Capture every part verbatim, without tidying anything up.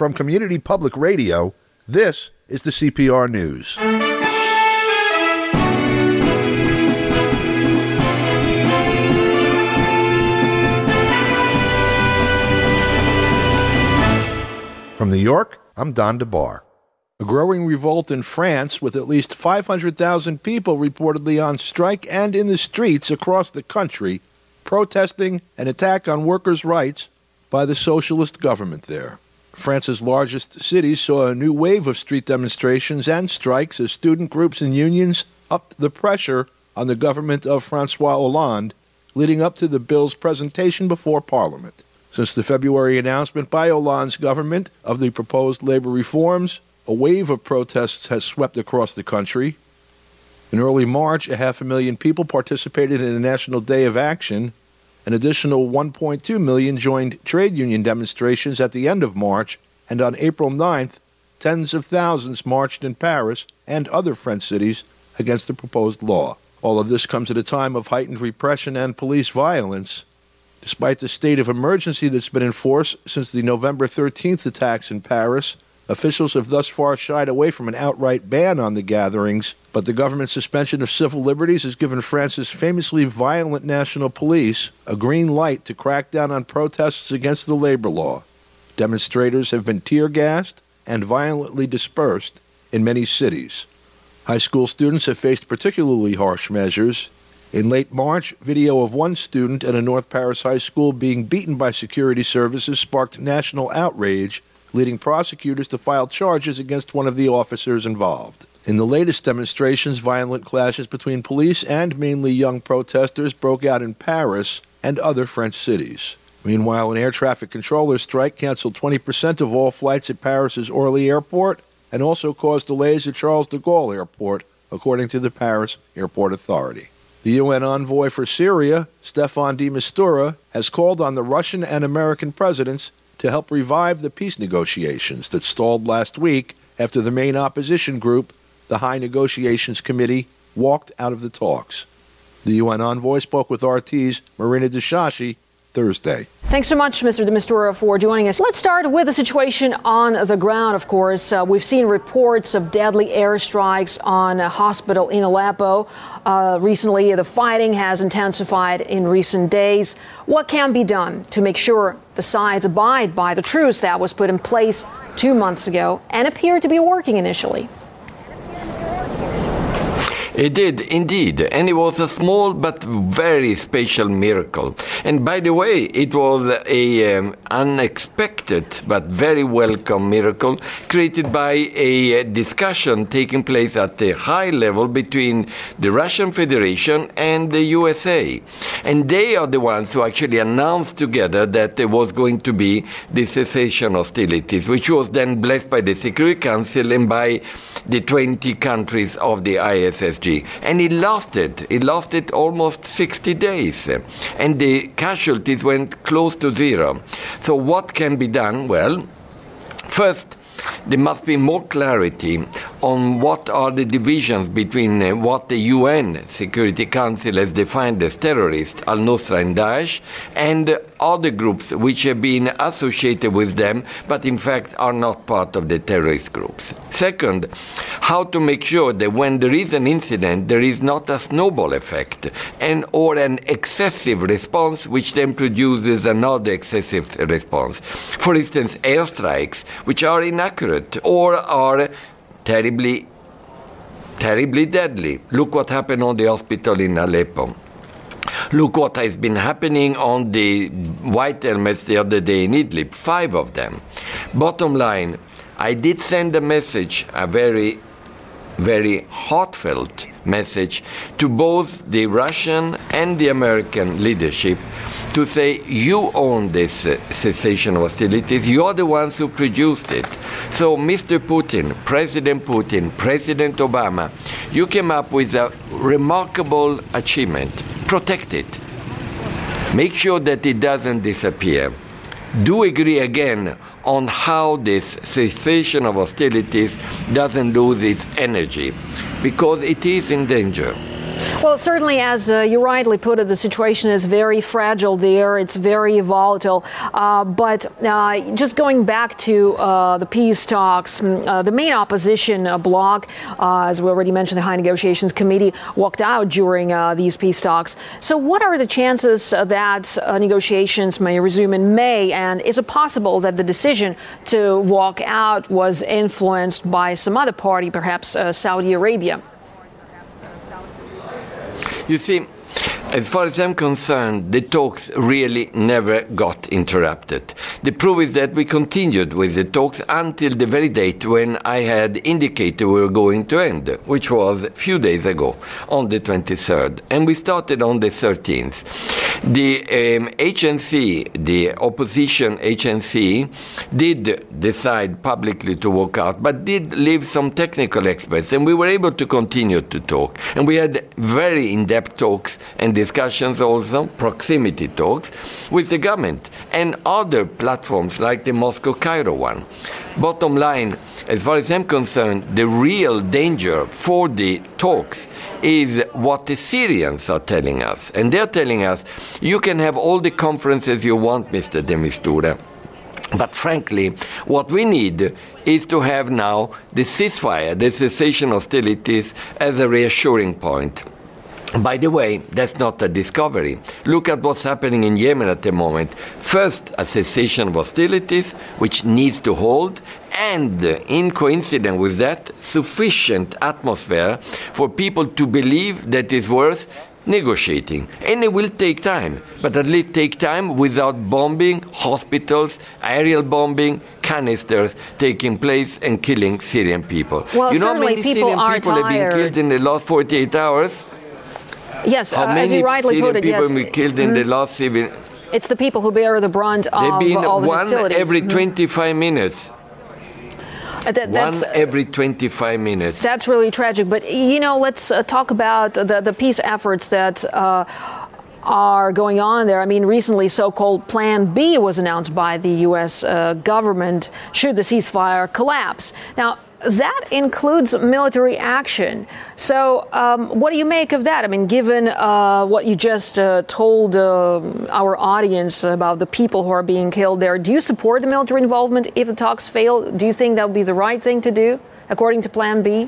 From Community Public Radio, this is the C P R News. From New York, I'm Don DeBar. A growing revolt in France, with at least five hundred thousand people reportedly on strike and in the streets across the country, protesting an attack on workers' rights by the socialist government there. France's largest cities saw a new wave of street demonstrations and strikes as student groups and unions upped the pressure on the government of François Hollande, leading up to the bill's presentation before Parliament. Since the February announcement by Hollande's government of the proposed labor reforms, a wave of protests has swept across the country. In early March, a half a million people participated in a National Day of Action. An additional one point two million joined trade union demonstrations at the end of March, and on April ninth, tens of thousands marched in Paris and other French cities against the proposed law. All of this comes at a time of heightened repression and police violence. Despite the state of emergency that's been in force since the November thirteenth attacks in Paris, officials have thus far shied away from an outright ban on the gatherings, but the government's suspension of civil liberties has given France's famously violent national police a green light to crack down on protests against the labor law. Demonstrators have been tear-gassed and violently dispersed in many cities. High school students have faced particularly harsh measures. In late March, video of one student at a North Paris high school being beaten by security services sparked national outrage, leading prosecutors to file charges against one of the officers involved. In the latest demonstrations, violent clashes between police and mainly young protesters broke out in Paris and other French cities. Meanwhile, an air traffic controller strike canceled twenty percent of all flights at Paris's Orly Airport and also caused delays at Charles de Gaulle Airport, according to the Paris Airport Authority. The U N envoy for Syria, Staffan de Mistura, has called on the Russian and American presidents to help revive the peace negotiations that stalled last week after the main opposition group, the High Negotiations Committee, walked out of the talks. The U N envoy spoke with R T's Marina Deshashi Thursday. Thanks so much, Mister de Mistura, for joining us. Let's start with the situation on the ground, of course. Uh, we've seen reports of deadly airstrikes on a hospital in Aleppo. Uh, recently, the fighting has intensified in recent days. What can be done to make sure the sides abide by the truce that was put in place two months ago and appeared to be working initially? It did, indeed, and it was a small but very special miracle. And by the way, it was a um, unexpected but very welcome miracle created by a discussion taking place at a high level between the Russian Federation and the U S A. And they are the ones who actually announced together that there was going to be the cessation hostilities, which was then blessed by the Security Council and by the twenty countries of the I S S G. And it lasted. It lasted almost sixty days. And the casualties went close to zero. So what can be done? Well, first, there must be more clarity on what are the divisions between uh, what the U N Security Council has defined as terrorists, al-Nusra and Daesh, and uh, other groups which have been associated with them, but in fact are not part of the terrorist groups. Second, how to make sure that when there is an incident, there is not a snowball effect and or an excessive response, which then produces another excessive response. For instance, airstrikes, which are inaccurate or are terribly, terribly deadly. Look what happened on the hospital in Aleppo. Look what has been happening on the white helmets the other day in Idlib, five of them. Bottom line, I did send a message, a very, very heartfelt message to both the Russian and the American leadership to say, you own this uh, cessation of hostilities, you're the ones who produced it. So Mister Putin, President Putin, President Obama, you came up with a remarkable achievement. Protect it. Make sure that it doesn't disappear. Do agree again on how this cessation of hostilities doesn't lose its energy, because it is in danger. Well, certainly, as uh, you rightly put it, the situation is very fragile there. It's very volatile. Uh, but uh, just going back to uh, the peace talks, uh, the main opposition uh, bloc, uh, as we already mentioned, the High Negotiations Committee walked out during uh, these peace talks. So what are the chances uh, that uh, negotiations may resume in May? And is it possible that the decision to walk out was influenced by some other party, perhaps uh, Saudi Arabia? You see, as far as I'm concerned, the talks really never got interrupted. The proof is that we continued with the talks until the very date when I had indicated we were going to end, which was a few days ago, on the twenty-third. And we started on the thirteenth. The um, H N C, the opposition H N C, did decide publicly to walk out, but did leave some technical experts, and we were able to continue to talk. And we had very in-depth talks and discussions also, proximity talks, with the government and other platforms like the Moscow-Cairo one. Bottom line, as far as I'm concerned, the real danger for the talks is what the Syrians are telling us. And they're telling us, you can have all the conferences you want, Mister de Mistura, but frankly, what we need is to have now the ceasefire, the cessation of hostilities, as a reassuring point. By the way, that's not a discovery. Look at what's happening in Yemen at the moment. First, a cessation of hostilities, which needs to hold, and in coincidence with that, sufficient atmosphere for people to believe that it's worth negotiating. And it will take time, but at least take time without bombing hospitals, aerial bombing, canisters taking place and killing Syrian people. Well, you know how many people Syrian are people tired. have been killed in the last forty-eight hours? Yes, How uh, many as you rightly Syrian put it, people yes. have been killed in mm-hmm. the last seven? It's the people who bear the brunt of They've been all the one hostilities. every mm-hmm. twenty-five minutes. Uh, that, one every twenty-five minutes. That's really tragic. But, you know, let's uh, talk about the, the peace efforts that uh, are going on there. I mean, recently so-called Plan B was announced by the U S uh, government should the ceasefire collapse. Now, that includes military action. So um, what do you make of that? I mean, given uh, what you just uh, told uh, our audience about the people who are being killed there, do you support the military involvement if the talks fail? Do you think that would be the right thing to do, according to Plan B?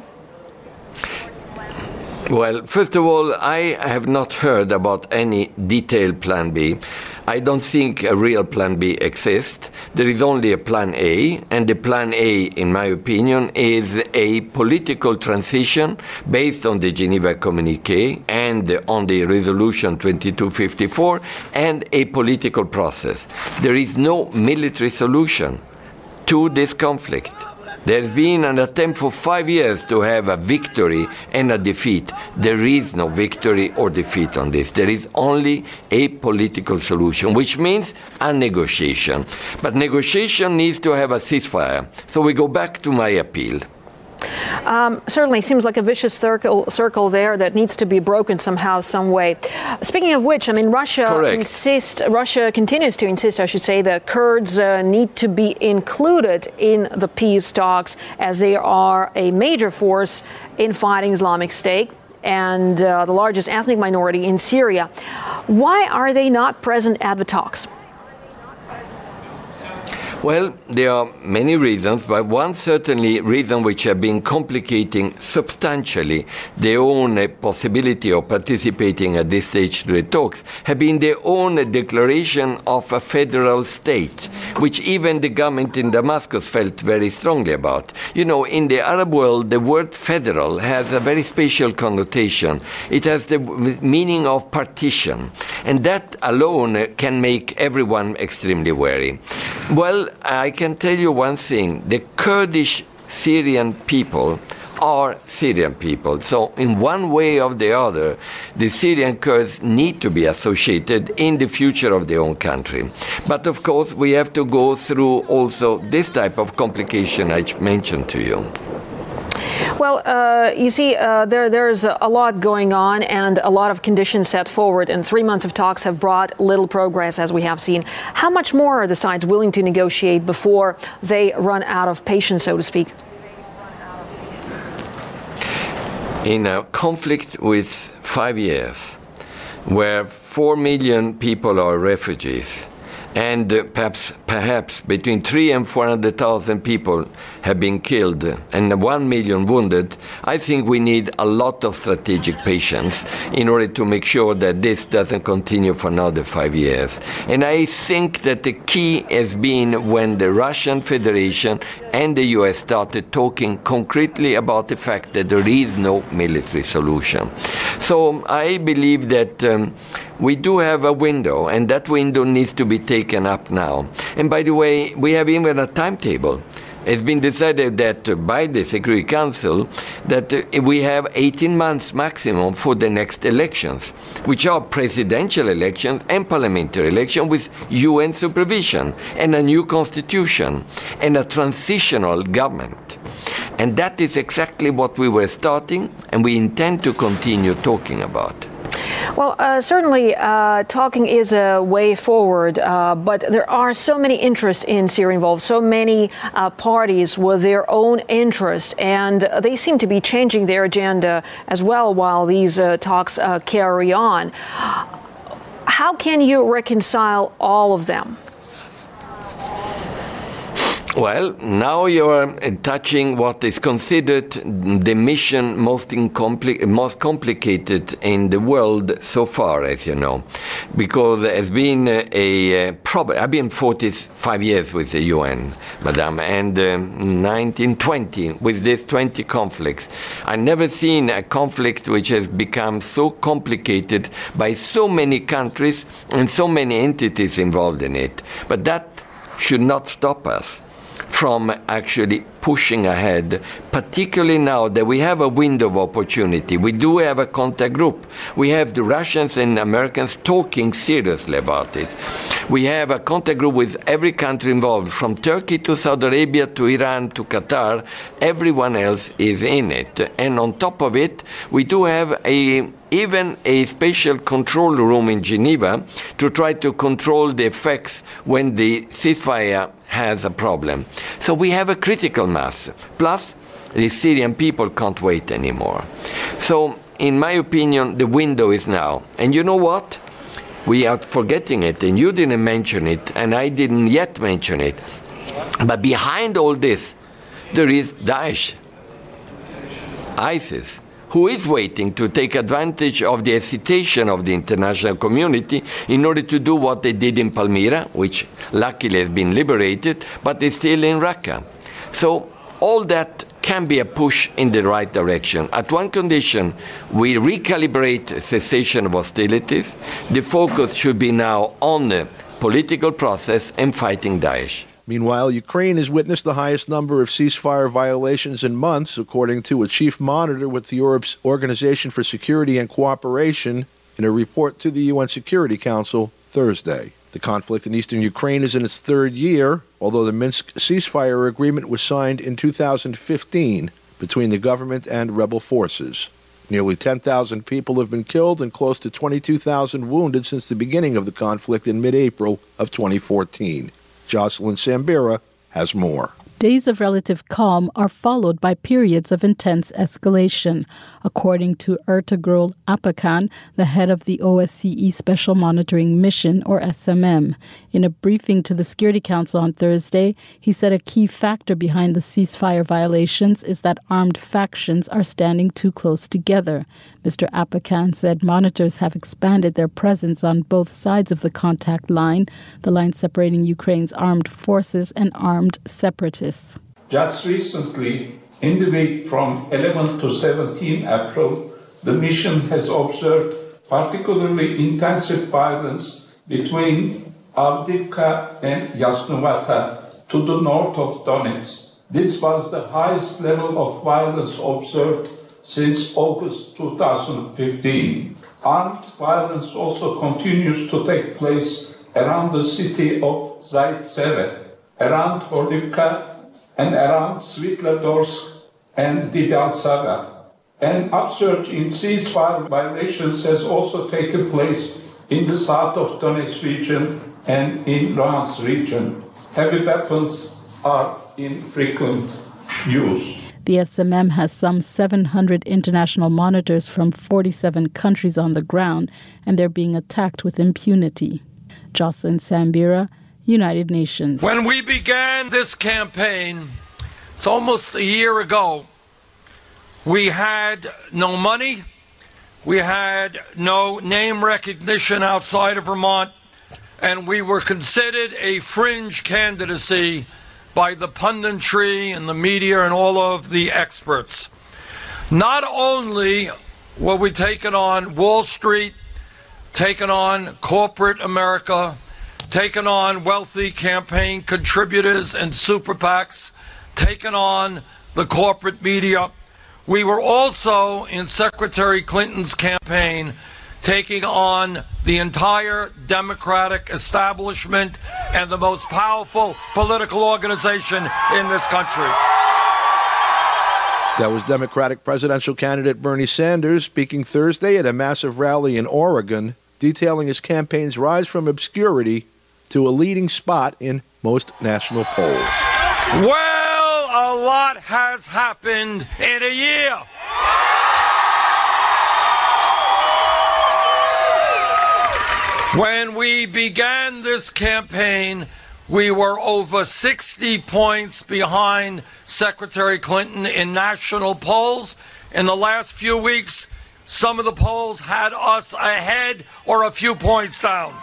Well, first of all, I have not heard about any detailed Plan B. I don't think a real Plan B exists. There is only a Plan A, and the Plan A, in my opinion, is a political transition based on the Geneva Communiqué and on the Resolution twenty-two fifty-four, and a political process. There is no military solution to this conflict. There's been an attempt for five years to have a victory and a defeat. There is no victory or defeat on this. There is only a political solution, which means a negotiation. But negotiation needs to have a ceasefire. So we go back to my appeal. Um, certainly seems like a vicious circle, circle there that needs to be broken somehow, some way. Speaking of which, I mean, Russia Correct. insists, Russia continues to insist, I should say, that Kurds uh, need to be included in the peace talks as they are a major force in fighting Islamic State and uh, the largest ethnic minority in Syria. Why are they not present at the talks? Well, there are many reasons, but one certainly reason which have been complicating substantially their own uh, possibility of participating at this stage to the talks have been their own uh, declaration of a federal state, which even the government in Damascus felt very strongly about. You know, in the Arab world, the word federal has a very special connotation. It has the meaning of partition, and that alone uh, can make everyone extremely wary. Well, I can tell you one thing. The Kurdish Syrian people are Syrian people. So in one way or the other, the Syrian Kurds need to be associated in the future of their own country. But of course, we have to go through also this type of complication I mentioned to you. Well, uh, you see, uh, there there's a lot going on and a lot of conditions set forward, and three months of talks have brought little progress, as we have seen. How much more are the sides willing to negotiate before they run out of patience, so to speak? in a conflict with five years, where four million people are refugees, and uh, perhaps, perhaps between three and four hundred thousand people have been killed and one million wounded, I think we need a lot of strategic patience in order to make sure that this doesn't continue for another five years. And I think that the key has been when the Russian Federation and the U S started talking concretely about the fact that there is no military solution. So I believe that um, we do have a window, and that window needs to be taken up now. And by the way, we have even a timetable. It's been decided that uh, by the Security Council that uh, we have eighteen months maximum for the next elections, which are presidential elections and parliamentary elections with U N supervision and a new constitution and a transitional government. And that is exactly what we were starting, and we intend to continue talking about. Well, uh, certainly uh, talking is a way forward, uh, but there are so many interests in Syria involved, so many uh, parties with their own interests, and they seem to be changing their agenda as well while these uh, talks uh, carry on. How can you reconcile all of them? Well, now you're touching what is considered the mission most, incompli- most complicated in the world so far, as you know, because there has been a, a problem. I've been forty-five years with the U N, Madame, and um, nineteen twenty with these twenty conflicts. I've never seen a conflict which has become so complicated by so many countries and so many entities involved in it. But that should not stop us from actually pushing ahead, particularly now that we have a window of opportunity. We do have a contact group. We have the Russians and Americans talking seriously about it. We have a contact group with every country involved, from Turkey to Saudi Arabia to Iran to Qatar. Everyone else is in it. And on top of it, we do have a even a special control room in Geneva to try to control the effects when the ceasefire has a problem. So we have a critical mass. Plus, the Syrian people can't wait anymore. So, in my opinion, the window is now. And you know what? We are forgetting it, and you didn't mention it, and I didn't yet mention it. But behind all this, there is Daesh, ISIS, who is waiting to take advantage of the hesitation of the international community in order to do what they did in Palmyra, which luckily has been liberated, but is still in Raqqa. So all that can be a push in the right direction. At one condition, we recalibrate cessation of hostilities. The focus should be now on the political process and fighting Daesh. Meanwhile, Ukraine has witnessed the highest number of ceasefire violations in months, according to a chief monitor with Europe's Organization for Security and Cooperation in a report to the U N Security Council Thursday. The conflict in eastern Ukraine is in its third year, although the Minsk ceasefire agreement was signed in two thousand fifteen between the government and rebel forces. Nearly ten thousand people have been killed and close to twenty-two thousand wounded since the beginning of the conflict in mid-April of twenty fourteen. Jocelyn Sambira has more. Days of relative calm are followed by periods of intense escalation, according to Ertugrul Apakan, the head of the O S C E Special Monitoring Mission, or S M M. In a briefing to the Security Council on Thursday, he said a key factor behind the ceasefire violations is that armed factions are standing too close together. Mister Apakan said monitors have expanded their presence on both sides of the contact line, the line separating Ukraine's armed forces and armed separatists. Just recently, in the week from eleventh to seventeenth April, the mission has observed particularly intensive violence between Avdiivka and Yasnovata to the north of Donetsk. This was the highest level of violence observed since August two thousand fifteen. Armed violence also continues to take place around the city of Zaitsev, around Horlivka, and around Svitladorsk and Debaltseve. An upsurge in ceasefire violations has also taken place in the south of Donetsk region and in Luhansk region. Heavy weapons are in frequent use. The S M M has some seven hundred international monitors from forty-seven countries on the ground, and they're being attacked with impunity. Jocelyn Sambira, United Nations. When we began this campaign, it's almost a year ago, we had no money, we had no name recognition outside of Vermont, and we were considered a fringe candidacy by the punditry and the media and all of the experts. Not only were we taking on Wall Street, taking on corporate America, taking on wealthy campaign contributors and super PACs, taking on the corporate media, we were also, in Secretary Clinton's campaign, taking on the entire Democratic establishment and the most powerful political organization in this country. That was Democratic presidential candidate Bernie Sanders speaking Thursday at a massive rally in Oregon, detailing his campaign's rise from obscurity to a leading spot in most national polls. Well, a lot has happened in a year. When we began this campaign, we were over sixty points behind Secretary Clinton in national polls. In the last few weeks, some of the polls had us ahead or a few points down.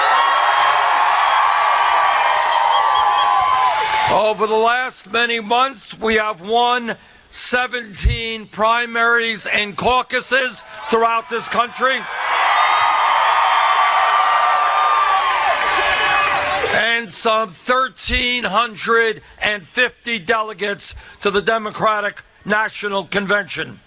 Over the last many months, we have won seventeen primaries and caucuses throughout this country. And some one thousand three hundred fifty delegates to the Democratic National Convention.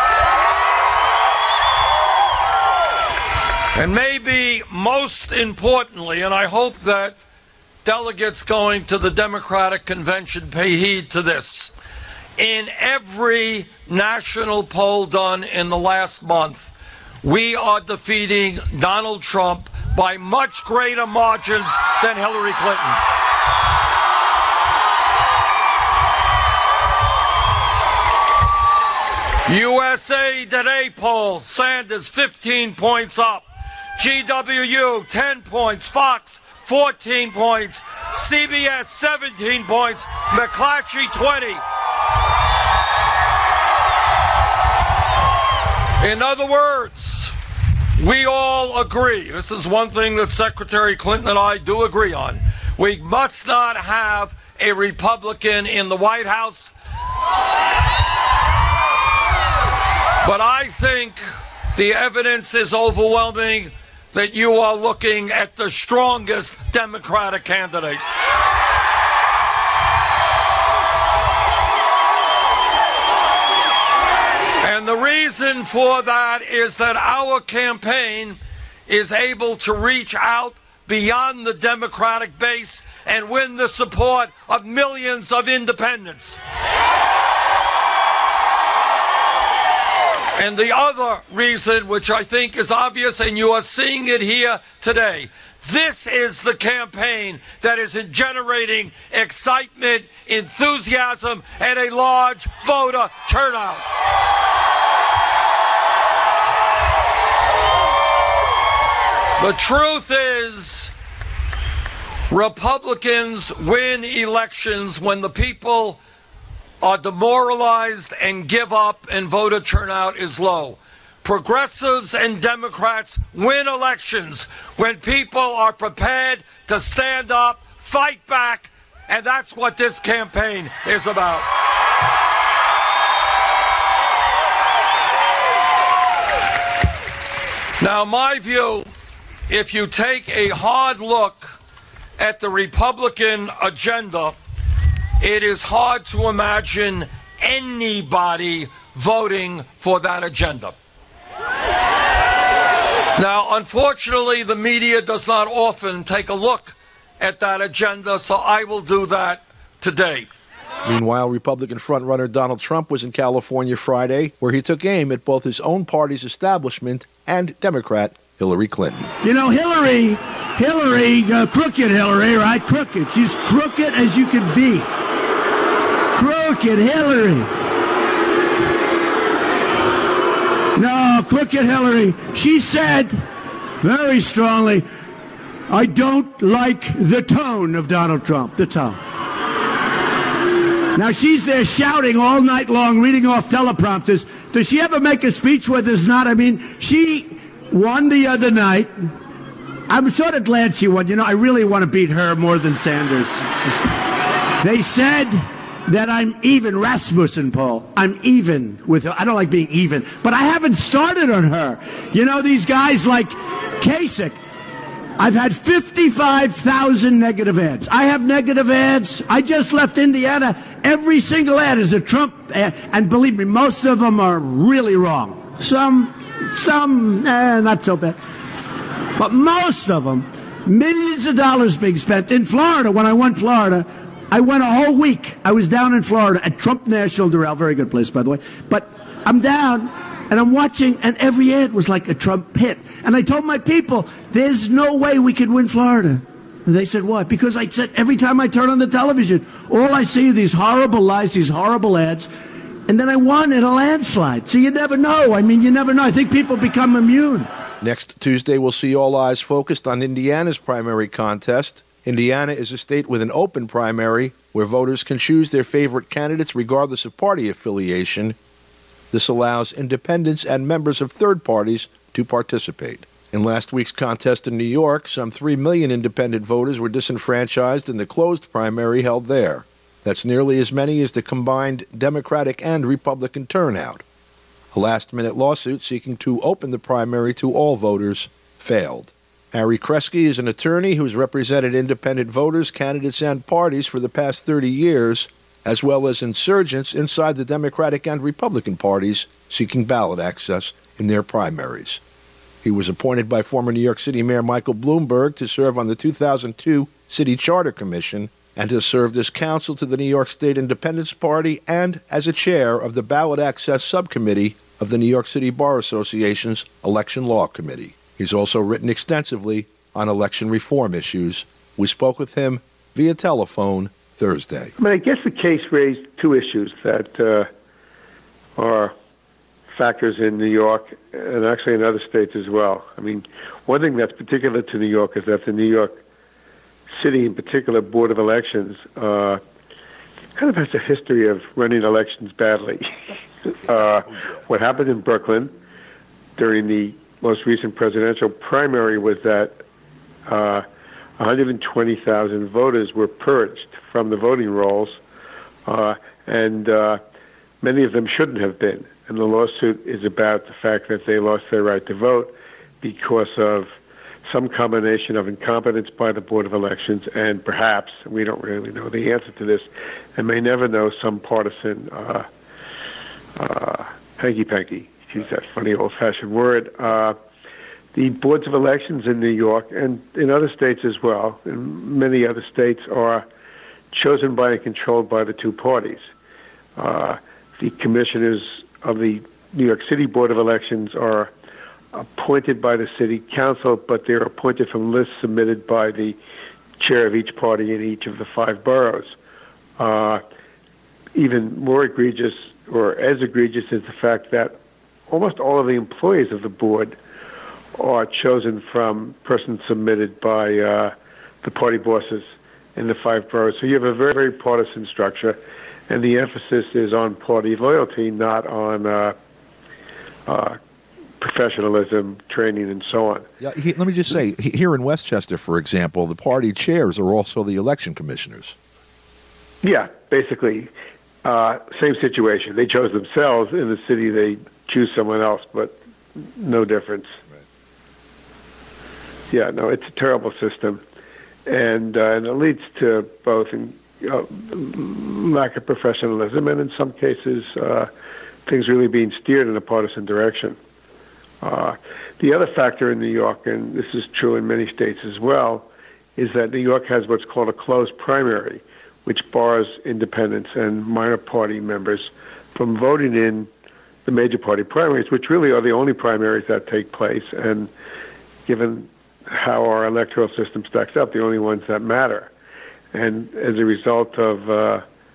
And maybe most importantly, and I hope that delegates going to the Democratic Convention pay heed to this, in every national poll done in the last month, we are defeating Donald Trump by much greater margins than Hillary Clinton. U S A Today poll, Sanders fifteen points up. G W U ten points. Fox fourteen points. C B S seventeen points. McClatchy twenty. In other words, we all agree, this is one thing that Secretary Clinton and I do agree on, we must not have a Republican in the White House. But I think the evidence is overwhelming that you are looking at the strongest Democratic candidate. And the reason for that is that our campaign is able to reach out beyond the Democratic base and win the support of millions of independents. And the other reason, which I think is obvious, and you are seeing it here today, this is the campaign that is generating excitement, enthusiasm, and a large voter turnout. The truth is, Republicans win elections when the people are demoralized and give up and voter turnout is low. Progressives and Democrats win elections when people are prepared to stand up, fight back, and that's what this campaign is about. Now, my view, if you take a hard look at the Republican agenda, it is hard to imagine anybody voting for that agenda. Now, unfortunately, the media does not often take a look at that agenda, so I will do that today. Meanwhile, Republican frontrunner Donald Trump was in California Friday, where he took aim at both his own party's establishment and Democrat Hillary Clinton. You know, Hillary, Hillary, uh, crooked Hillary, right? Crooked. She's crooked as you can be. Crooked Hillary. No, Crooked Hillary. She said very strongly, I don't like the tone of Donald Trump. The tone. Now, she's there shouting all night long, reading off teleprompters. Does she ever make a speech where there's not? I mean, she won the other night. I'm sort of glad she won. You know, I really want to beat her more than Sanders. Just, they said that I'm even. Rasmussen, Paul. I'm even with her. I don't like being even, but I haven't started on her. You know, these guys like Kasich. I've had fifty-five thousand negative ads. I have negative ads. I just left Indiana. Every single ad is a Trump ad. And believe me, most of them are really wrong. Some, some, eh, not so bad. But most of them, millions of dollars being spent. In Florida, when I went Florida, I went a whole week. I was down in Florida at Trump National Doral. Very good place, by the way. But I'm down. And I'm watching, and every ad was like a Trump hit. And I told my people, there's no way we could win Florida. And they said, what? Because I said, every time I turn on the television, all I see are these horrible lies, these horrible ads. And then I won in a landslide. So you never know. I mean, you never know. I think people become immune. Next Tuesday, we'll see all eyes focused on Indiana's primary contest. Indiana is a state with an open primary where voters can choose their favorite candidates regardless of party affiliation. This allows independents and members of third parties to participate. In last week's contest in New York, some three million independent voters were disenfranchised in the closed primary held there. That's nearly as many as the combined Democratic and Republican turnout. A last-minute lawsuit seeking to open the primary to all voters failed. Harry Kresge is an attorney who has represented independent voters, candidates, and parties for the past thirty years, as well as insurgents inside the Democratic and Republican parties seeking ballot access in their primaries. He was appointed by former New York City Mayor Michael Bloomberg to serve on the two thousand two City Charter Commission and has served as counsel to the New York State Independence Party and as a chair of the Ballot Access Subcommittee of the New York City Bar Association's Election Law Committee. He's also written extensively on election reform issues. We spoke with him via telephone Thursday. I mean, I guess the case raised two issues that uh, are factors in New York and actually in other states as well. I mean, one thing that's particular to New York is that the New York City, in particular, Board of Elections, uh, kind of has a history of running elections badly. uh, what happened in Brooklyn during the most recent presidential primary was that uh, one hundred twenty thousand voters were purged from the voting rolls, uh, and uh, many of them shouldn't have been. And the lawsuit is about the fact that they lost their right to vote because of some combination of incompetence by the Board of Elections and perhaps, we don't really know the answer to this, and may never know, some partisan uh, uh, hanky-panky, use that funny old-fashioned word. Uh, the boards of elections in New York and in other states as well, in many other states, are chosen by and controlled by the two parties. Uh, the commissioners of the New York City Board of Elections are appointed by the city council, but they're appointed from lists submitted by the chair of each party in each of the five boroughs. Uh, even more egregious, or as egregious, is the fact that almost all of the employees of the board are chosen from persons submitted by uh, the party bosses in the five boroughs. So you have a very, very partisan structure, and the emphasis is on party loyalty, not on uh, uh, professionalism, training, and so on. Yeah, he, let me just say, here in Westchester, for example, the party chairs are also the election commissioners. Yeah, basically, uh, same situation. They chose themselves. In the city, they choose someone else, but no difference. Right. Yeah, no, it's a terrible system, and uh, and it leads to both in, uh, lack of professionalism and, in some cases, uh, things really being steered in a partisan direction. Uh, the other factor in New York, and this is true in many states as well, is that New York has what's called a closed primary, which bars independents and minor party members from voting in the major party primaries, which really are the only primaries that take place. And given how our electoral system stacks up, the only ones that matter. And as a result of uh,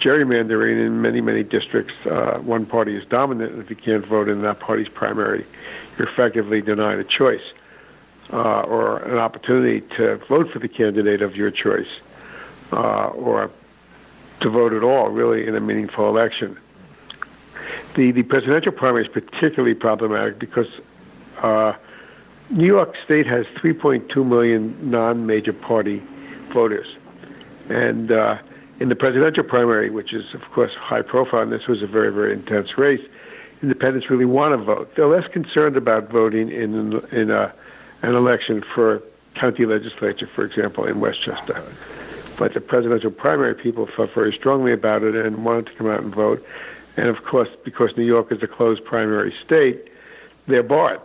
gerrymandering in many, many districts. Uh, one party is dominant, and if you can't vote in that party's primary, you're effectively denied a choice uh, or an opportunity to vote for the candidate of your choice uh, or to vote at all, really, in a meaningful election. The, the presidential primary is particularly problematic because uh, New York State has three point two million non-major party voters. And uh, in the presidential primary, which is, of course, high profile, and this was a very, very intense race, independents really want to vote. They're less concerned about voting in, in a, an election for county legislature, for example, in Westchester. But the presidential primary, people felt very strongly about it and wanted to come out and vote. And, of course, because New York is a closed primary state, they're barred.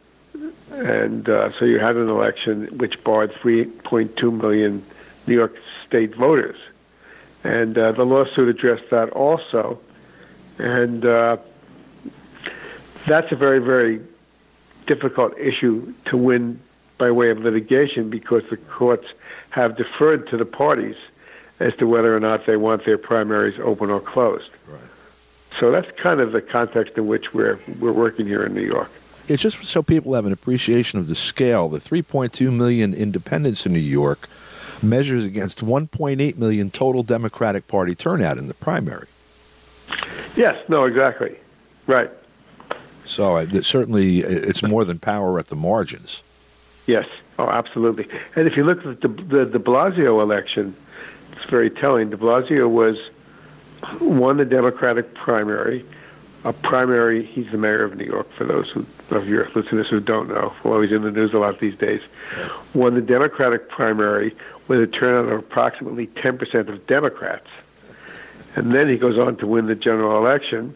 And uh, so you had an election which barred three point two million New York State voters. And uh, the lawsuit addressed that also. And uh, that's a very, very difficult issue to win by way of litigation because the courts have deferred to the parties as to whether or not they want their primaries open or closed. Right. So that's kind of the context in which we're we're working here in New York. It's just so people have an appreciation of the scale. The three point two million independents in New York measures against one point eight million total Democratic Party turnout in the primary. Yes, no, exactly. Right. So uh, certainly it's more than power at the margins. Yes, oh, absolutely. And if you look at the, the de Blasio election, it's very telling. De Blasio was won the Democratic primary. A primary, he's the mayor of New York, for those who, of your listeners who don't know, although he's in the news a lot these days, won the Democratic primary with a turnout of approximately ten percent of Democrats. And then he goes on to win the general election,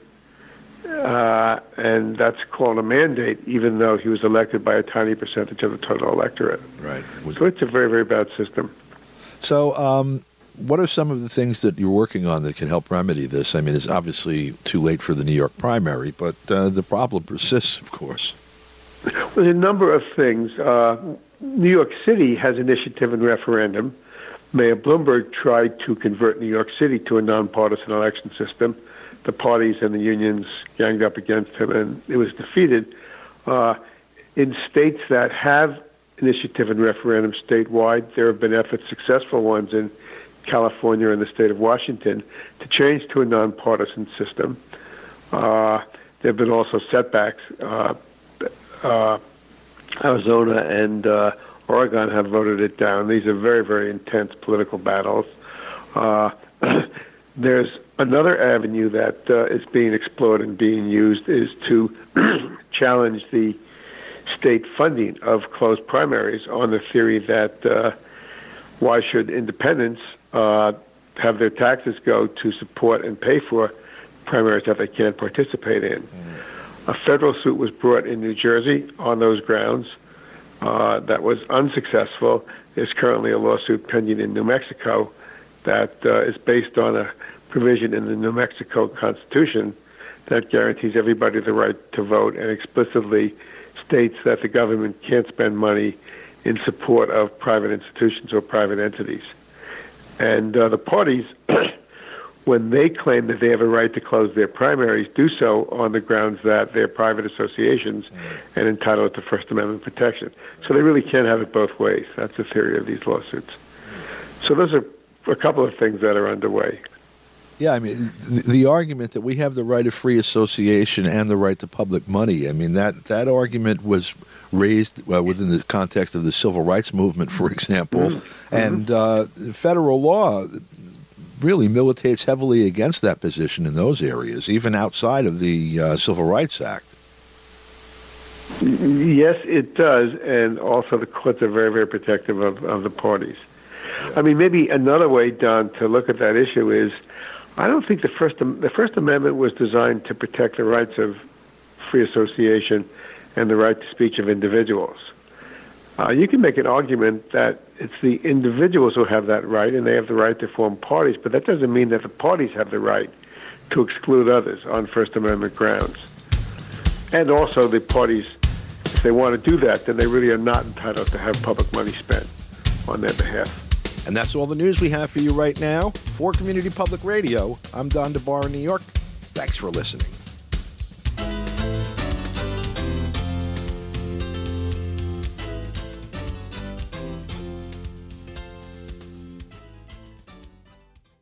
uh, and that's called a mandate, even though he was elected by a tiny percentage of the total electorate. Right. So it's a very, very bad system. So, um, what are some of the things that you're working on that can help remedy this? I mean, it's obviously too late for the New York primary, but uh, the problem persists, of course. Well, there's a number of things. Uh, New York City has initiative and referendum. Mayor Bloomberg tried to convert New York City to a nonpartisan election system. The parties and the unions ganged up against him, and it was defeated. Uh, in states that have initiative and referendum statewide, there have been efforts, successful ones in California and the state of Washington, to change to a nonpartisan system. Uh, there have been also setbacks. Uh, uh, Arizona and uh, Oregon have voted it down. These are very, very intense political battles. Uh, there's another avenue that uh, is being explored and being used is to challenge the state funding of closed primaries on the theory that uh, why should independents uh, have their taxes go to support and pay for primaries that they can't participate in. Mm. A federal suit was brought in New Jersey on those grounds. Uh, that was unsuccessful. There's currently a lawsuit pending in New Mexico that uh, is based on a provision in the New Mexico Constitution that guarantees everybody the right to vote and explicitly states that the government can't spend money in support of private institutions or private entities. And uh, the parties, when they claim that they have a right to close their primaries, do so on the grounds that they're private associations and entitled to First Amendment protection. So they really can't have it both ways. That's the theory of these lawsuits. So those are a couple of things that are underway. Yeah, I mean, the, the argument that we have the right of free association and the right to public money, I mean, that, that argument was raised uh, within the context of the civil rights movement, for example, mm-hmm. and uh, federal law really militates heavily against that position in those areas, even outside of the uh, Civil Rights Act. Yes, it does, and also the courts are very, very protective of, of the parties. Yeah. I mean, maybe another way, Don, to look at that issue is, I don't think the First the First Amendment was designed to protect the rights of free association and the right to speech of individuals. Uh, you can make an argument that it's the individuals who have that right, and they have the right to form parties, but that doesn't mean that the parties have the right to exclude others on First Amendment grounds. And also the parties, if they want to do that, then they really are not entitled to have public money spent on their behalf. And that's all the news we have for you right now. For Community Public Radio, I'm Don DeBar in New York. Thanks for listening.